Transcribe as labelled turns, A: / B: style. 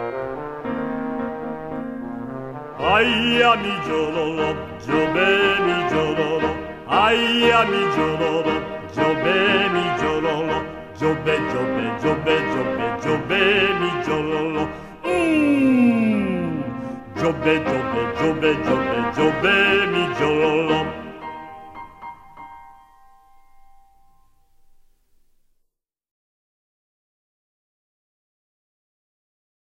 A: Aia mi giololo, giobbe mi giololo, aia mi giololo, giobbe mi giololo, giobbe, giobbe, giobbe, giobbe, giobbe mi giololo. Giobbe, giobbe, giobbe, giobbe, giobbe